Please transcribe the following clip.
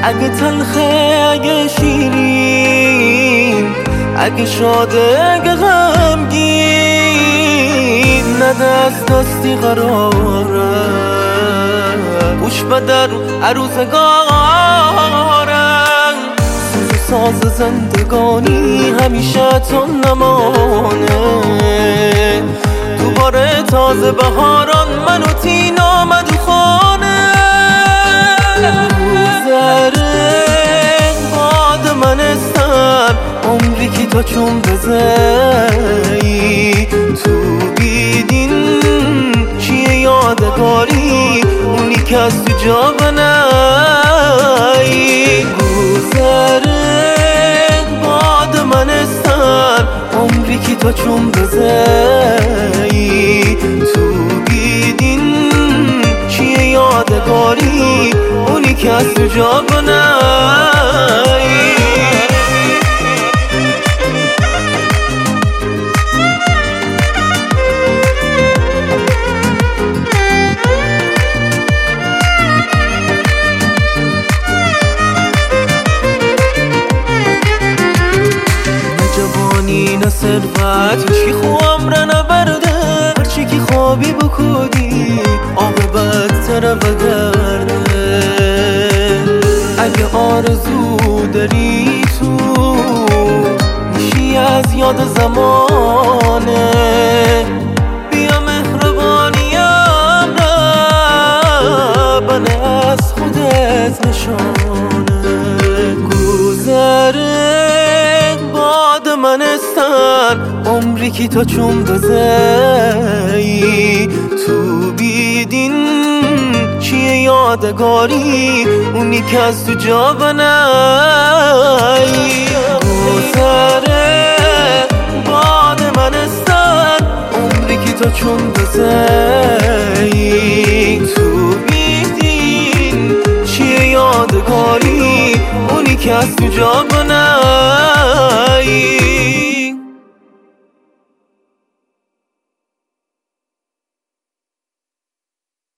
اگه تلخه اگه شیرین، اگه شاده اگه غمگین، نه دست دستی قراره گوش بده رو عروسگارم. سوز ساز زندگانی همیشه تو نمانه، دوباره تازه بهاران من و تین آمد و خانه. روزره باد من استن عمری که تا چون بزهی تو بیدین چیه یادگاری اونی که از تو جا بنایی. روزره باد من استن عمری که تا چون بزهی تو بیدین چیه یادگاری اونی که از تو جا بنایی. نه ثروت هیچی خوام را نبرده، هرچی که خوابی بکودی عاقبت تره بگرده. اگه آرزو داری تو میشی از یاد زمانه، بیا مهربانیم را بنه از خودت نشانه. گذره باد من استن عمری که تا چون بزهی تو بیدین چیه یادگاری اونی که از تو جا بنایی. گذره باد من استن عمری که تا چون بزهی تو بیدین چیه یادگاری اونی که از تو جا بنایی.